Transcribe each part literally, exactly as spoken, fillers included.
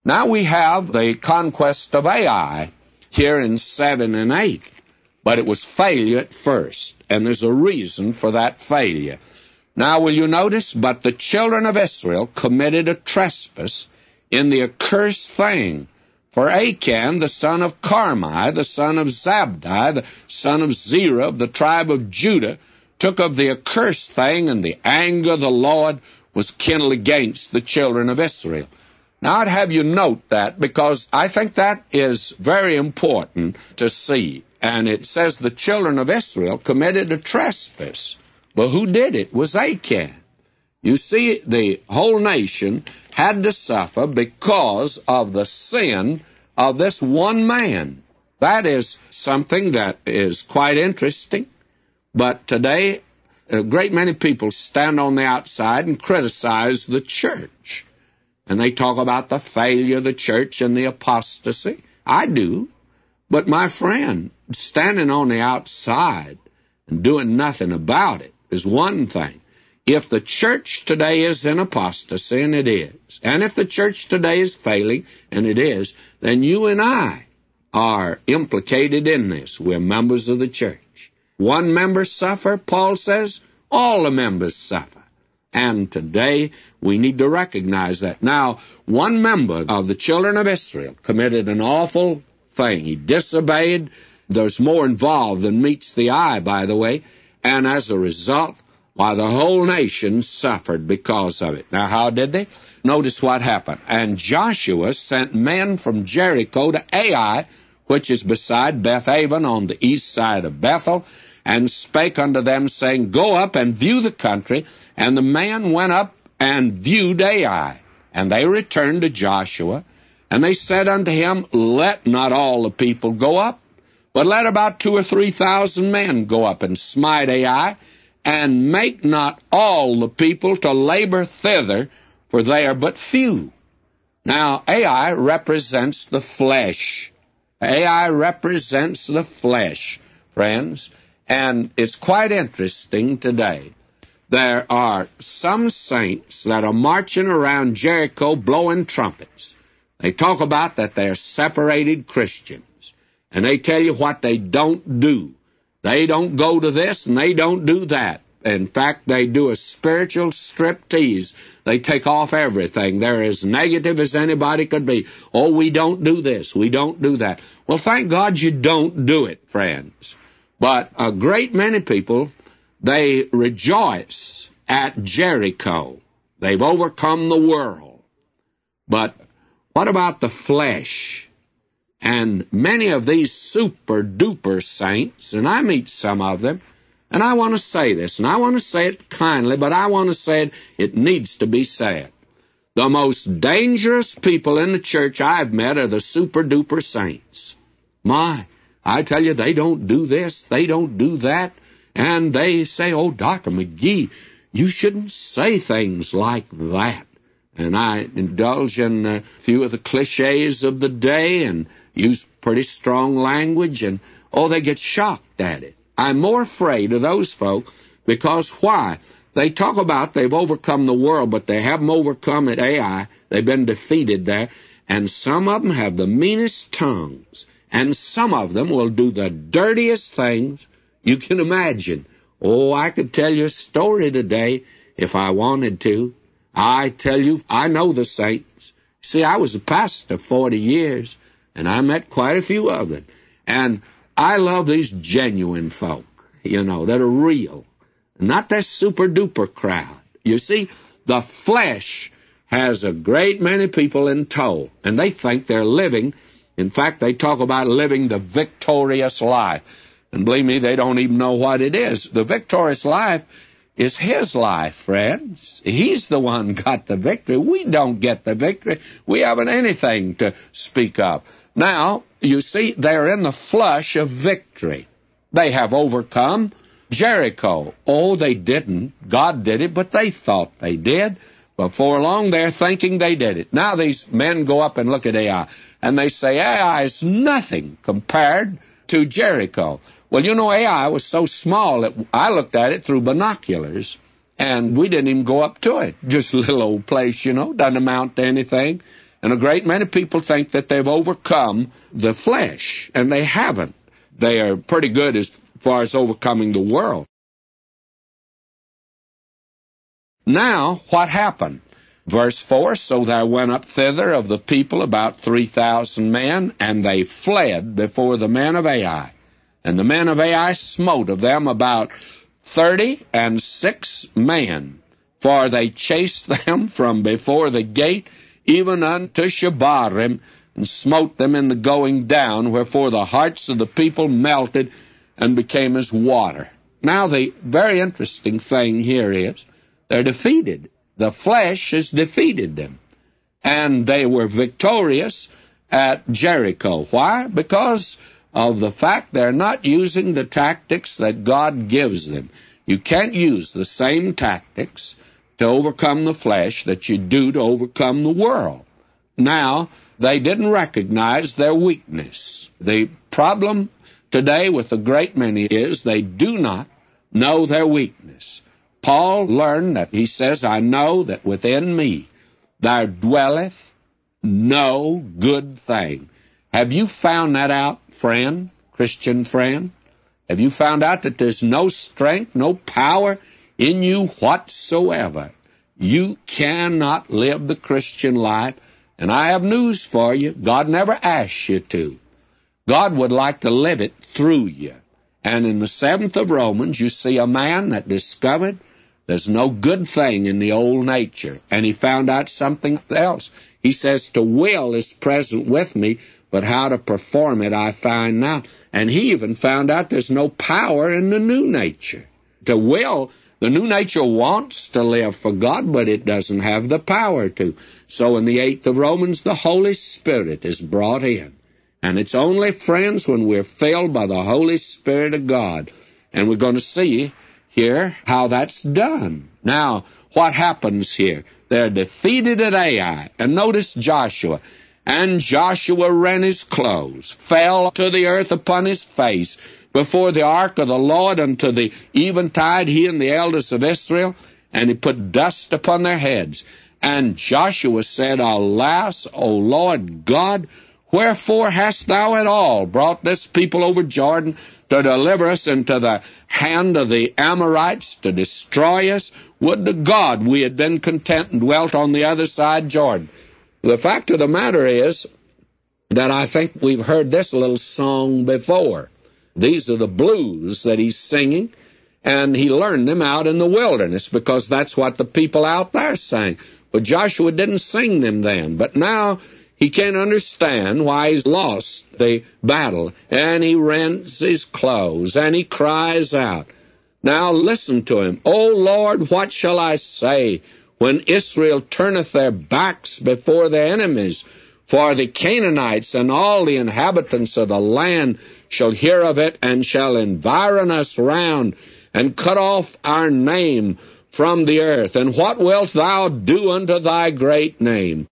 Now we have the conquest of Ai here in seven and eight, but it was failure at first, and there's a reason for that failure. Now will you notice, but the children of Israel committed a trespass in the accursed thing. For Achan, the son of Carmi, the son of Zabdi, the son of Zerah, of the tribe of Judah, took of the accursed thing, and the anger of the Lord was kindled against the children of Israel. Now I'd have you note that, because I think that is very important to see. And it says the children of Israel committed a trespass. But who did it? It was Achan. You see, the whole nation had to suffer because of the sin of this one man. That is something that is quite interesting. But today, a great many people stand on the outside and criticize the church. And they talk about the failure of the church and the apostasy. I do. But my friend, standing on the outside and doing nothing about it is one thing. If the church today is in apostasy, and it is, and if the church today is failing, and it is, then you and I are implicated in this. We're members of the church. One member suffer, Paul says, all the members suffer. And today we need to recognize that. Now, one member of the children of Israel committed an awful thing. He disobeyed. There's more involved than meets the eye, by the way. And as a result, why, the whole nation suffered because of it. Now, how did they? Notice what happened. And Joshua sent men from Jericho to Ai, which is beside Bethaven on the east side of Bethel, and spake unto them, saying, Go up and view the country. And the man went up and viewed Ai. And they returned to Joshua, and they said unto him, Let not all the people go up, but let about two or three thousand men go up and smite Ai, and make not all the people to labor thither, for they are but few. Now, Ai represents the flesh. Ai represents the flesh, friends, and it's quite interesting today. There are some saints that are marching around Jericho blowing trumpets. They talk about that they're separated Christians, and they tell you what they don't do. They don't go to this, and they don't do that. In fact, they do a spiritual striptease. They take off everything. They're as negative as anybody could be. Oh, we don't do this. We don't do that. Well, thank God you don't do it, friends. But a great many people, they rejoice at Jericho. They've overcome the world. But what about the flesh? And many of these super-duper saints, and I meet some of them, and I want to say this, and I want to say it kindly, but I want to say it, it needs to be said. The most dangerous people in the church I've met are the super-duper saints. My, I tell you, they don't do this, they don't do that, and they say, oh, Doctor McGee, you shouldn't say things like that. And I indulge in a few of the cliches of the day and use pretty strong language, and, oh, they get shocked at it. I'm more afraid of those folk because why? They talk about they've overcome the world, but they haven't overcome at Ai. They've been defeated there. And some of them have the meanest tongues. And some of them will do the dirtiest things you can imagine. Oh, I could tell you a story today if I wanted to. I tell you, I know the saints. See, I was a pastor forty years, and I met quite a few of them. And I love these genuine folk, you know, that are real, not that super-duper crowd. You see, the flesh has a great many people in tow, and they think they're living. In fact, they talk about living the victorious life. And believe me, they don't even know what it is. The victorious life is his life, friends. He's the one got the victory. We don't get the victory. We haven't anything to speak of. Now, you see, they're in the flush of victory. They have overcome Jericho. Oh, they didn't. God did it, but they thought they did. Before long, they're thinking they did it. Now these men go up and look at Ai, and they say, Ai is nothing compared to Jericho. Well, you know, Ai was so small that I looked at it through binoculars, and we didn't even go up to it. Just a little old place, you know, doesn't amount to anything. And a great many people think that they've overcome the flesh, and they haven't. They are pretty good as far as overcoming the world. Now, what happened? Verse four, so there went up thither of the people about three thousand men, and they fled before the men of Ai. And the men of Ai smote of them about thirty and six men, for they chased them from before the gate even unto Shebarim, and smote them in the going down, wherefore the hearts of the people melted and became as water. Now, the very interesting thing here is they're defeated. The flesh has defeated them. And they were victorious at Jericho. Why? Because of the fact they're not using the tactics that God gives them. You can't use the same tactics to overcome the flesh that you do to overcome the world. Now, they didn't recognize their weakness. The problem today with a great many is they do not know their weakness. Paul learned that, he says, I know that within me there dwelleth no good thing. Have you found that out, friend, Christian friend? Have you found out that there's no strength, no power in you whatsoever? You cannot live the Christian life, and I have news for you. God never asked you to. God would like to live it through you. And in the seventh of Romans, you see a man that discovered there's no good thing in the old nature, and he found out something else. He says, to will is present with me, but how to perform it I find not. And he even found out there's no power in the new nature. To will, the new nature wants to live for God, but it doesn't have the power to. So in the eighth of Romans, the Holy Spirit is brought in. And it's only, friends, when we're filled by the Holy Spirit of God. And we're going to see here how that's done. Now, what happens here? They're defeated at Ai. And notice Joshua. And Joshua rent his clothes, fell to the earth upon his face, before the ark of the Lord unto the eventide, he and the elders of Israel, and he put dust upon their heads. And Joshua said, Alas, O Lord God, wherefore hast thou at all brought this people over Jordan to deliver us into the hand of the Amorites, to destroy us? Would to God we had been content and dwelt on the other side Jordan. The fact of the matter is that I think we've heard this little song before. These are the blues that he's singing, and he learned them out in the wilderness because that's what the people out there sang. But Joshua didn't sing them then. But now he can't understand why he's lost the battle, and he rents his clothes, and he cries out. Now listen to him. O Lord, what shall I say when Israel turneth their backs before their enemies? For the Canaanites and all the inhabitants of the land shall hear of it, and shall environ us round, and cut off our name from the earth. And what wilt thou do unto thy great name?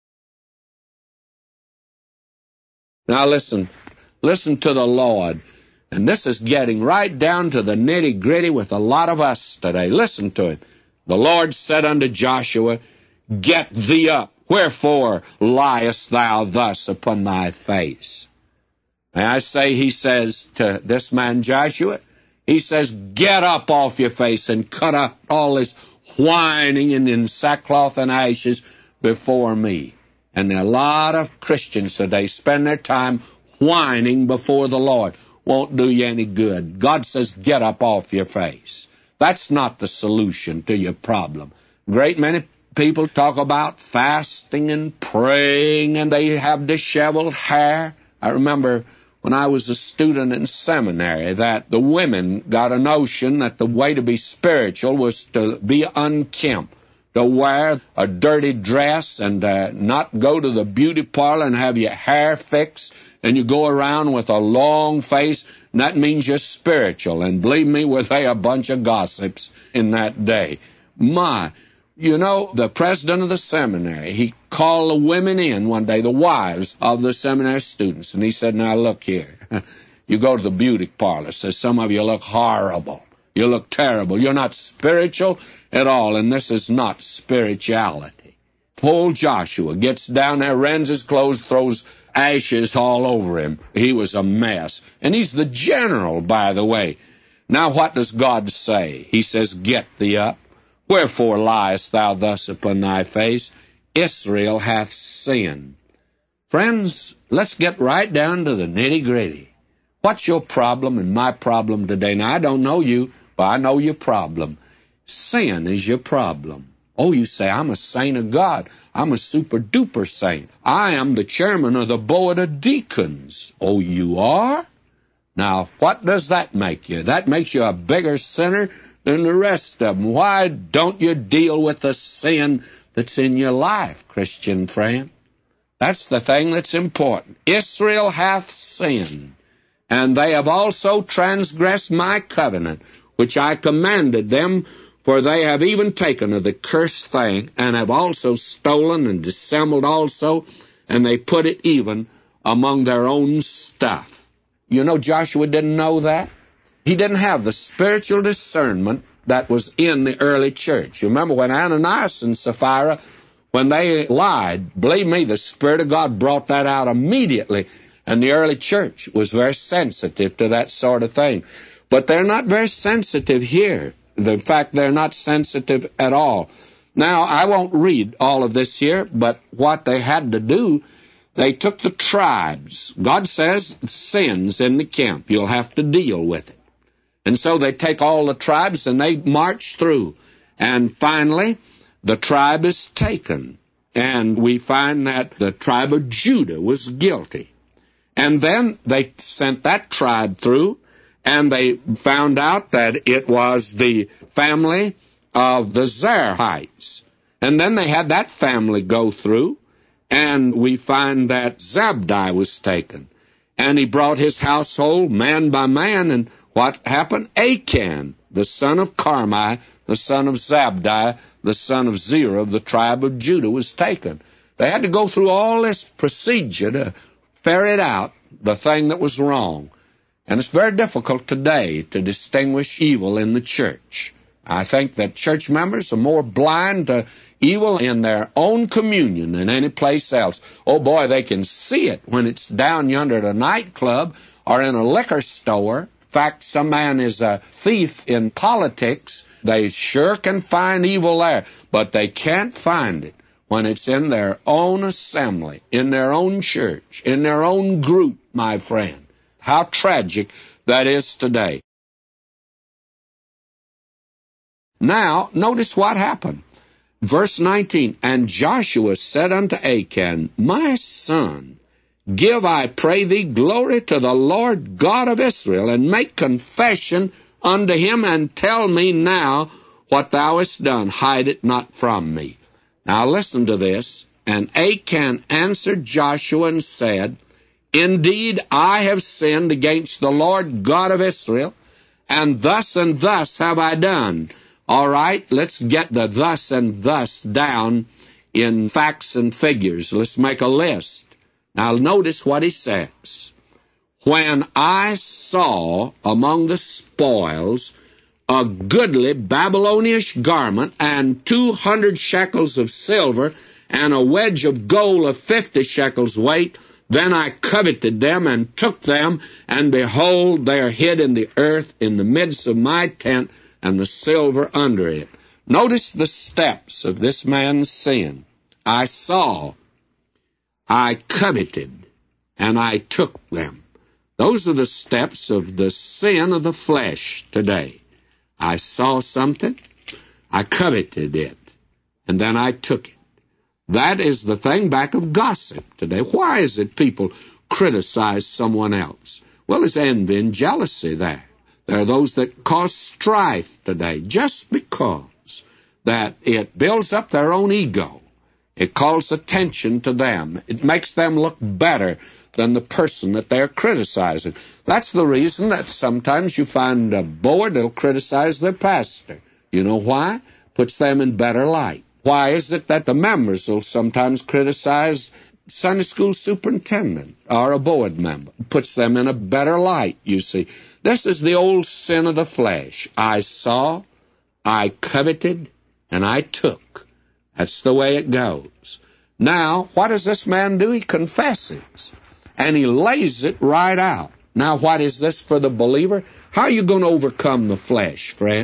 Now listen, listen to the Lord. And this is getting right down to the nitty-gritty with a lot of us today. Listen to it. The Lord said unto Joshua, Get thee up, wherefore liest thou thus upon thy face? And I say, he says to this man Joshua, he says, get up off your face and cut up all this whining and in sackcloth and ashes before me. And a lot of Christians today spend their time whining before the Lord. Won't do you any good. God says, get up off your face. That's not the solution to your problem. Great many people talk about fasting and praying, and they have disheveled hair. I remember when I was a student in seminary that the women got a notion that the way to be spiritual was to be unkempt, to wear a dirty dress and uh, not go to the beauty parlor and have your hair fixed, and you go around with a long face, and that means you're spiritual. And believe me, were they a bunch of gossips in that day. My, you know, the president of the seminary, he called the women in one day, the wives of the seminary students, and he said, now look here, you go to the beauty parlor, says some of you look horrible, you look terrible, you're not spiritual at all, and this is not spirituality. Poor Joshua gets down there, rends his clothes, throws ashes all over him. He was a mess. And he's the general, by the way. Now what does God say? He says, get thee up. Wherefore liest thou thus upon thy face? Israel hath sinned. Friends, let's get right down to the nitty-gritty. What's your problem and my problem today? Now, I don't know you, but I know your problem. Sin is your problem. Oh, you say, I'm a saint of God. I'm a super-duper saint. I am the chairman of the board of deacons. Oh, you are? Now, what does that make you? That makes you a bigger sinner than the rest of them. Why don't you deal with the sin that's in your life, Christian friend? That's the thing that's important. Israel hath sinned, and they have also transgressed my covenant, which I commanded them, for they have even taken of the cursed thing, and have also stolen and dissembled also, and they put it even among their own stuff. You know, Joshua didn't know that. He didn't have the spiritual discernment that was in the early church. You remember when Ananias and Sapphira, when they lied, believe me, the Spirit of God brought that out immediately, and the early church was very sensitive to that sort of thing. But they're not very sensitive here. In fact, they're not sensitive at all. Now, I won't read all of this here, but what they had to do, they took the tribes. God says, sin's in the camp. You'll have to deal with it. And so they take all the tribes and they march through. And finally, the tribe is taken. And we find that the tribe of Judah was guilty. And then they sent that tribe through, and they found out that it was the family of the Zerahites. And then they had that family go through, and we find that Zabdi was taken. And he brought his household man by man, and what happened? Achan, the son of Carmi, the son of Zabdi, the son of Zerah of the tribe of Judah, was taken. They had to go through all this procedure to ferret out the thing that was wrong. And it's very difficult today to distinguish evil in the church. I think that church members are more blind to evil in their own communion than any place else. Oh, boy, they can see it when it's down yonder at a nightclub or in a liquor store. In fact, some man is a thief in politics. They sure can find evil there, but they can't find it when it's in their own assembly, in their own church, in their own group, my friend. How tragic that is today. Now, notice what happened. Verse nineteen, and Joshua said unto Achan, my son, give, I pray thee, glory to the Lord God of Israel, and make confession unto him, and tell me now what thou hast done. Hide it not from me. Now listen to this. And Achan answered Joshua and said, indeed, I have sinned against the Lord God of Israel, and thus and thus have I done. All right, let's get the thus and thus down in facts and figures. Let's make a list. Now notice what he says. When I saw among the spoils a goodly Babylonish garment, and two hundred shekels of silver, and a wedge of gold of fifty shekels weight, then I coveted them, and took them, and behold, they are hid in the earth in the midst of my tent, and the silver under it. Notice the steps of this man's sin. I saw, I coveted, and I took them. Those are the steps of the sin of the flesh today. I saw something, I coveted it, and then I took it. That is the thing back of gossip today. Why is it people criticize someone else? Well, there's envy and jealousy there. There are those that cause strife today just because that it builds up their own ego. It calls attention to them. It makes them look better than the person that they're criticizing. That's the reason that sometimes you find a board that'll criticize their pastor. You know why? Puts them in better light. Why is it that the members will sometimes criticize Sunday school superintendent or a board member? Puts them in a better light, you see. This is the old sin of the flesh. I saw, I coveted, and I took. That's the way it goes. Now, what does this man do? He confesses, and he lays it right out. Now, what is this for the believer? How are you going to overcome the flesh, friends?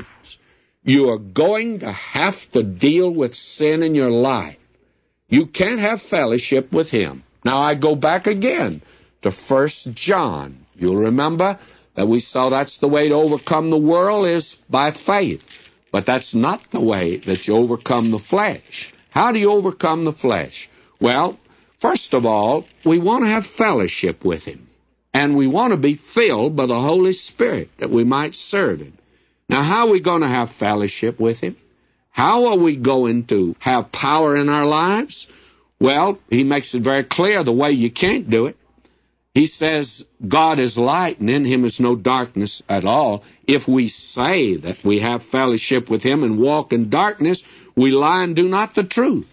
You are going to have to deal with sin in your life. You can't have fellowship with him. Now, I go back again to First John. You'll remember that we saw that's the way to overcome the world is by faith. But that's not the way that you overcome the flesh. How do you overcome the flesh? Well, first of all, we want to have fellowship with him. And we want to be filled by the Holy Spirit that we might serve him. Now, how are we going to have fellowship with him? How are we going to have power in our lives? Well, he makes it very clear the way you can't do it. He says, God is light, and in him is no darkness at all. If we say that we have fellowship with him and walk in darkness, we lie and do not the truth.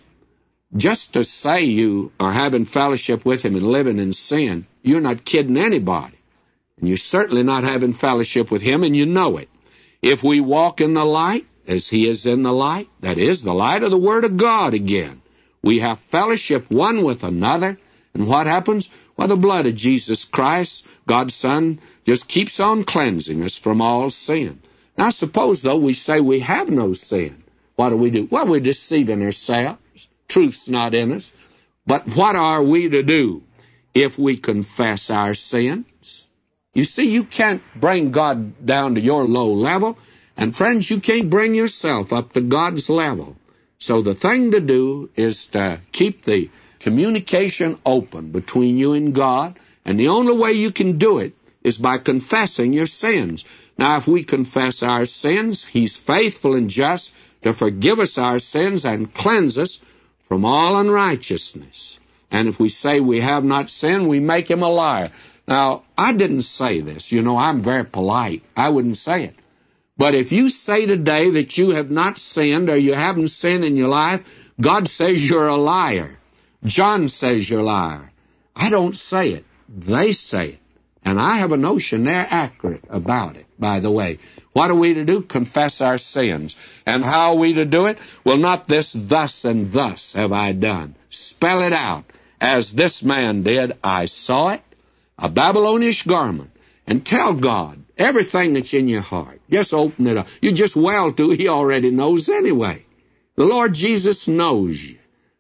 Just to say you are having fellowship with him and living in sin, you're not kidding anybody. And you're certainly not having fellowship with him, and you know it. If we walk in the light, as he is in the light, that is, the light of the Word of God again, we have fellowship one with another, and what happens? Well, the blood of Jesus Christ, God's Son, just keeps on cleansing us from all sin. Now, suppose, though, we say we have no sin. What do we do? Well, we're deceiving ourselves. Truth's not in us. But what are we to do if we confess our sins? You see, you can't bring God down to your low level, and friends, you can't bring yourself up to God's level. So the thing to do is to keep the communication open between you and God, and the only way you can do it is by confessing your sins. Now, if we confess our sins, he's faithful and just to forgive us our sins and cleanse us from all unrighteousness. And if we say we have not sinned, we make him a liar. Now, I didn't say this. You know, I'm very polite. I wouldn't say it. But if you say today that you have not sinned or you haven't sinned in your life, God says you're a liar. John says you're a liar. I don't say it. They say it. And I have a notion they're accurate about it, by the way. What are we to do? Confess our sins. And how are we to do it? Well, not this, thus and thus have I done. Spell it out. As this man did, I saw it, a Babylonish garment. And tell God everything that's in your heart. Just open it up. You just well to, he already knows anyway. The Lord Jesus knows you.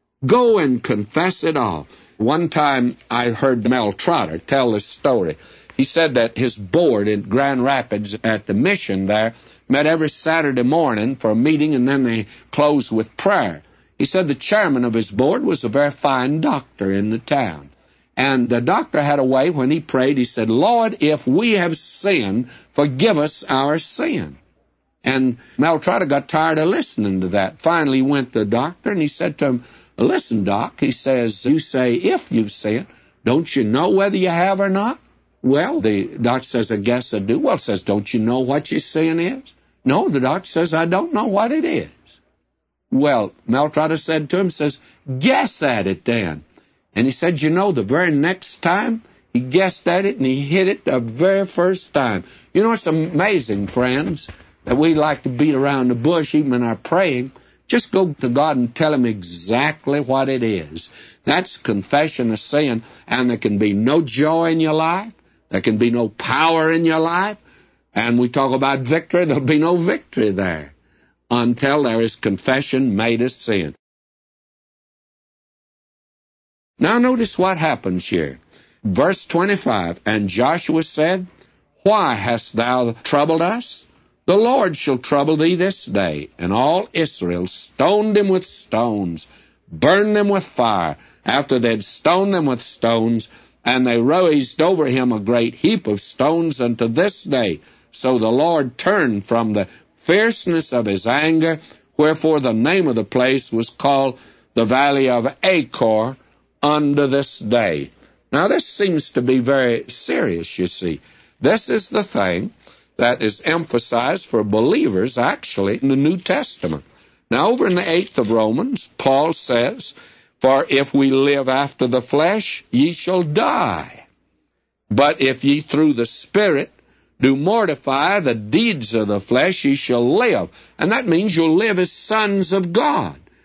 Go and confess it all. One time I heard Mel Trotter tell this story. He said that his board in Grand Rapids at the mission there met every Saturday morning for a meeting, and then they closed with prayer. He said the chairman of his board was a very fine doctor in the town. And the doctor had a way when he prayed, he said, Lord, if we have sinned, forgive us our sin. And Mel Trotter got tired of listening to that. Finally, he went to the doctor, and he said to him, listen, Doc, he says, you say if you've sinned, don't you know whether you have or not? Well, the doctor says, I guess I do. Well, says, don't you know what your sin is? No, the doctor says, I don't know what it is. Well, Mel Trotter said to him, says, guess at it then. And he said, you know, the very next time, he guessed at it, and he hit it the very first time. You know, it's amazing, friends, that we like to beat around the bush even in our praying. Just go to God and tell him exactly what it is. That's confession of sin, and there can be no joy in your life. There can be no power in your life. And we talk about victory, there'll be no victory there until there is confession made of sin. Now notice what happens here. Verse twenty-five, and Joshua said, why hast thou troubled us? The Lord shall trouble thee this day. And all Israel stoned him with stones, burned them with fire, after they had stoned them with stones, and they raised over him a great heap of stones unto this day. So the Lord turned from the fierceness of his anger, wherefore the name of the place was called the Valley of Achor unto this day. Now this seems to be very serious, you see. This is the thing that is emphasized for believers, actually, in the New Testament. Now, over in the eighth of Romans, Paul says, for if we live after the flesh, ye shall die. But if ye through the Spirit do mortify the deeds of the flesh, ye shall live. And that means you'll live as sons of God.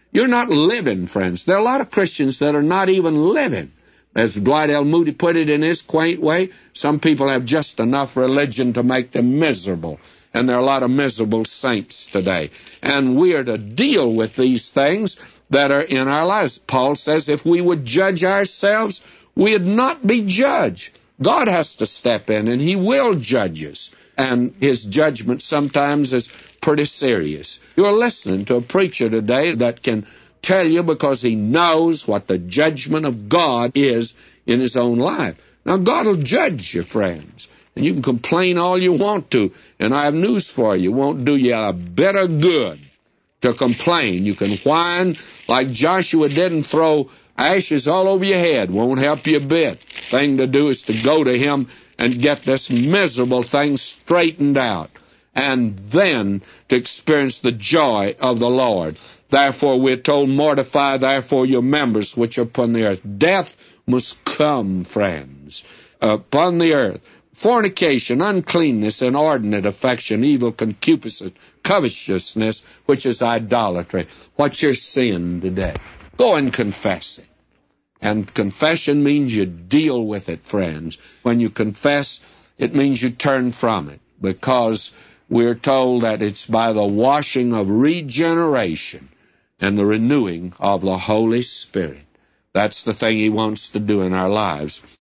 You're not living, friends. There are a lot of Christians that are not even living. As Dwight L. Moody put it in his quaint way, some people have just enough religion to make them miserable. And there are a lot of miserable saints today. And we are to deal with these things that are in our lives. Paul says if we would judge ourselves, we'd not be judged. God has to step in, and he will judge us. And his judgment sometimes is pretty serious. You're listening to a preacher today that can tell you because he knows what the judgment of God is in his own life. Now, God will judge you, friends. And you can complain all you want to, and I have news for you. It won't do you a bit of good to complain. You can whine like Joshua did and throw ashes all over your head. Won't help you a bit. Thing to do is to go to him and get this miserable thing straightened out, and then to experience the joy of the Lord. Therefore, we're told, mortify therefore your members which are upon the earth. Death must come, friends, upon the earth. Fornication, uncleanness, inordinate affection, evil concupiscence, covetousness, which is idolatry. What's your sin today? Go and confess it. And confession means you deal with it, friends. When you confess, it means you turn from it, because we're told that it's by the washing of regeneration and the renewing of the Holy Spirit. That's the thing he wants to do in our lives.